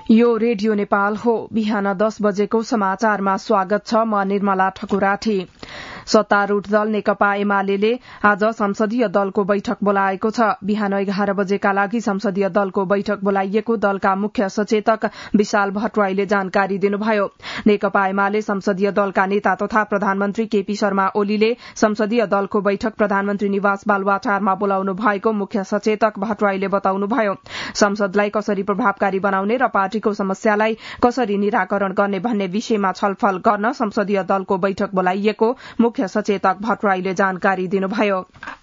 यो रेडियो नेपाल हो। बिहान 10 बजेको समाचारमा स्वागत छ। म निर्मला ठकुराठी। सत्तारूढ़ दल नेकपा एमाले आज संसदीय दलको बैठक बोलाएको छ। बिहान 11 बजेका लागि संसदीय दलको बैठक बोलाइएको दलका मुख्य सचेतक विशाल भट्टराईले जानकारी दिनुभयो। नेकपा एमाले संसदीय दलका नेता तथा प्रधानमन्त्री केपी शर्मा ओलीले संसदीय दलको बैठक प्रधानमन्त्री निवास बालुवाटारमा बोलाउनु भएको मुख्य सचेतक भट्टराईले बताउनुभयो। संसदलाई कसरी प्रभावकारी बनाउने र पार्टीको समस्यालाई कसरी निराकरण गर्ने भन्ने विषयमा छलफल गर्न संसदीय दलको बैठक बोलाइएको मुख्य सचेतक भट्टराईले जानकारी दिनुभयो।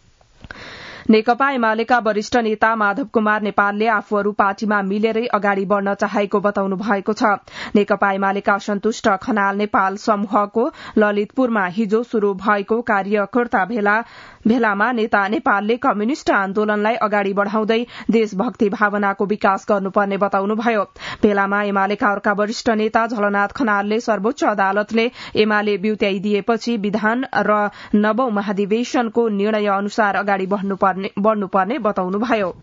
नेकपा एमालेका वरिष्ठ नेता माधव कुमार नेपालले आफूहरू पार्टीमा मिलेरै अगाडि बढ़न चाहेको बताउनु भएको छ। नेकपा एमालेका असन्तुष्ट खनाल नेपाल समूहको ललितपुरमा हिजो शुरू भएको कार्यकर्ता भेलामा नेता नेपालले कम्युनिष्ट आन्दोलनलाई अगाडि बढ़ाउँदै देशभक्ति भावनाको विकास गर्नुपर्ने बताउनुभयो। भेलामा एमालेका अर्का वरिष्ठ नेता झलनाथ खनालले सर्वोच्च अदालतले एमाले ब्युत्याइदिएपछि विधान र 9औं महाधिवेशनको निर्णय अनुसार अगाडि बढ़नुपर्ने बताउनुभयो।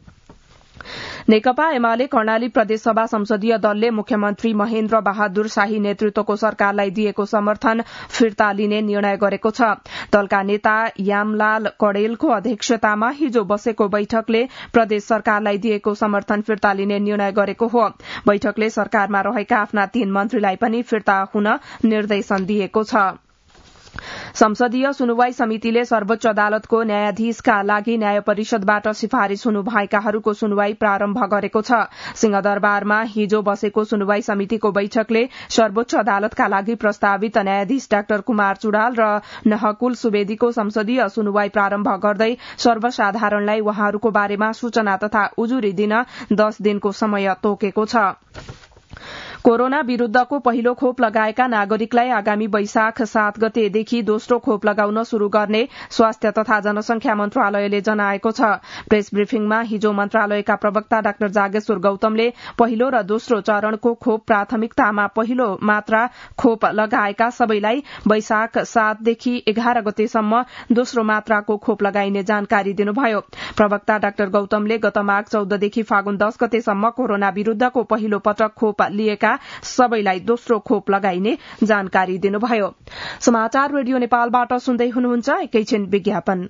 नेकपा एमाले कर्णाली प्रदेशसभा संसदीय दलले मुख्यमन्त्री महेन्द्र बहादुर शाही नेतृत्वको सरकारलाई दिएको समर्थन फिर्ता लिने निर्णय गरेको छ। दलका नेता यामलाल कडेलको अध्यक्षतामा हिजो बसेको बैठकले प्रदेश सरकारलाई दिएको समर्थन फिर्ता लिने निर्णय गरेको हो। बैठकले सरकारमा रहेका आफ्ना 3 मन्त्रीलाई पनि फिर्ता हुन निर्देशन दिएको छ। संसदीय सुनवाई समितिले सर्वोच्च अदालतको न्यायाधीशका लागि न्याय परिषदबाट सिफारिश हुनु भएकाहरूको सुनवाई प्रारम्भ गरेको छ। सिंहदरबारमा हिजो बसेको सुनवाई समितिको बैठकले सर्वोच्च अदालतका लागि प्रस्तावित न्यायाधीश डाक्टर कुमार चुडाल र नहकुल सुवेदीको संसदीय सुनवाई प्रारम्भ गर्दै सर्वसाधारणलाई उहाँहरूको बारेमा सूचना तथा उजुरी दिन 10 दिनको समय तोकेको छ। कोरोना विरूद्धको पहिलो खोप लगाएका नागरिकलाई आगामी वैशाख 7 गतेदेखि दोस्रो खोप लगाउन शुरू गर्ने स्वास्थ्य तथा जनसंख्या मन्त्रालयले जनाएको छ। प्रेस ब्रिफिङमा हिजो मन्त्रालयका प्रवक्ता डाक्टर जागेश्वर गौतमले पहिलो र दोस्रो चरणको खोप प्राथमिकतामा पहिलो मात्रा खोप लगाएका सबैलाई वैशाख 7 देखि 11 गतेसम्म दोस्रो मात्राको खोप लगाइने जानकारी दिनुभयो। प्रवक्ता डाक्टर गौतमले गत माघ 14 देखि फागुन 10 गतेसम्म कोरोना विरूद्धको पहिलो पटक खोप लिएका सबैलाई दोस्रो खोप लगाइने जानकारी दिनुभयो। समाचार रेडियो नेपालबाट सुन्दै हुनुहुन्छ। एकैछिन विज्ञापन।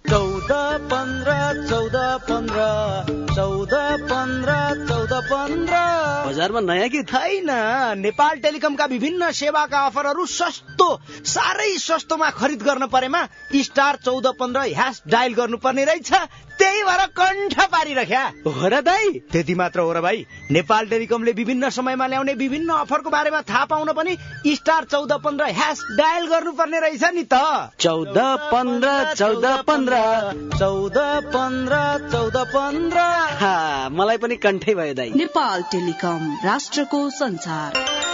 14-15 बजारमा नयाँ कि छैन? नेपाल टेलिकमका विभिन्न सेवाका अफरहरू सस्तो, साह्रै सस्तोमा खरिद गर्न परेमा *1415# डायल गर्नुपर्ने रहेछ। त्यही भएर कण्ठ पारिरख्या हो र दाइ। त्यति मात्र हो र भाइ, नेपाल टेलिकमले विभिन्न समयमा ल्याउने विभिन्न अफरको बारेमा थाहा पाउन पनि *1415# डायल गर्नुपर्ने रहेछ नि त। 14-15 मलाई पनि कण्ठै भयो दाइ। नेपाल टेलिकम, राष्ट्रको संसार।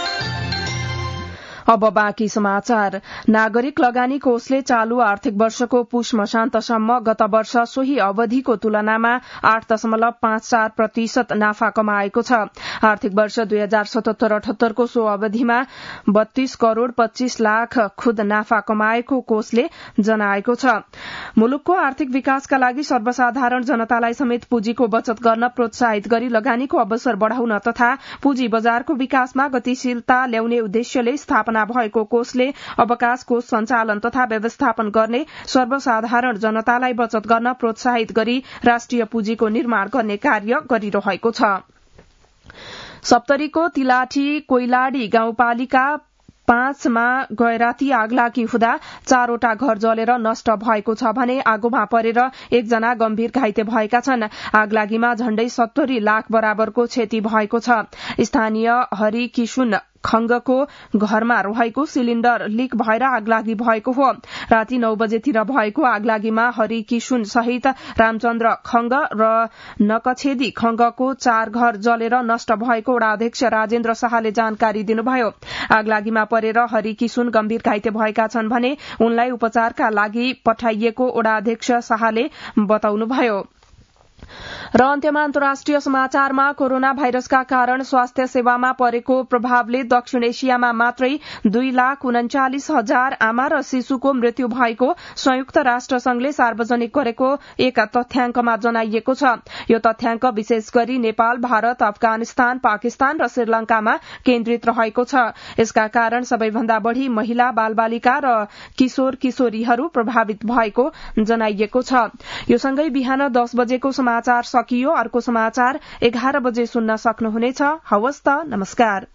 अब बाँकी समाचार। नागरिक लगानी कोषले चालू आर्थिक वर्षको पुष मसान्तसम्म गत वर्ष सोही अवधिको तुलनामा 8.54% नाफा कमाएको छ। आर्थिक वर्ष 2077-78 को सो अवधिमा 32 करोड़ 25 लाख खुद नाफा कमाएको कोषले जनाएको छ। मुलुकको आर्थिक विकासका लागि सर्वसाधारण जनतालाई समेत पुँजीको बचत गर्न प्रोत्साहित गरी लगानीको अवसर बढ़ाउन तथा पुँजी बजारको विकासमा गतिशीलता ल्याउने उद्देश्यले स्थापना भएको कोषले अवकाश कोष सञ्चालन तथा व्यवस्थापन गर्ने, सर्वसाधारण जनतालाई बचत गर्न प्रोत्साहित गरी राष्ट्रिय पुँजीको निर्माण गर्ने कार्य गरिरहेको छ। सप्तरीको तिलाठी कोइलाडी गाउँपालिका 5 मा गैराती आगलागी हुँदा 4वटा घर जलेर नष्ट भएको छ भने आगोमा परेर 1 जना गम्भीर घाइते भएका छन्। आगलागीमा झण्डै 70 लाख बराबरको क्षति भएको छ। स्थानीय हरि किशुन खंगको घरमा रहेको सिलिण्डर लीक भएर आगलागी भएको हो। राति 9 बजेतिर भएको आगलागीमा हरि किशुन सहित रामचन्द्र खंग र नकछेदी खंगको 4 घर जलेर नष्ट भएको वडा अध्यक्ष राजेन्द्र शाहले जानकारी दिनुभयो। आगलागीमा परेर हरि किशुन गम्भीर घाइते भएका छन् भने उनलाई उपचारका लागि पठाइएको वडा अध्यक्ष शाहले बताउनुभयो। र अन्त्यमा अन्तर्राष्ट्रिय समाचारमा कोरोना भाइरसका कारण स्वास्थ्य सेवामा परेको प्रभावले दक्षिण एशियामा मात्रै 2,39,000 आमा र शिशुको मृत्यु भएको संयुक्त राष्ट्र संघले सार्वजनिक गरेको एक तथ्याङ्कमा जनाइएको छ। यो तथ्याङ्क विशेष गरी नेपाल, भारत, अफगानिस्तान, पाकिस्तान र श्रीलंकामा केन्द्रित रहेको छ। यसका कारण सबैभन्दा बढ़ी महिला, बालबालिका र किशोर किशोरीहरू प्रभावित भएको जनाइएको छ। यो सँगै बिहान 10 बजेको समाचार सकियो। अर्को समाचार 11 बजे सुन्न सक्नुहुनेछ। हवस् त, नमस्कार।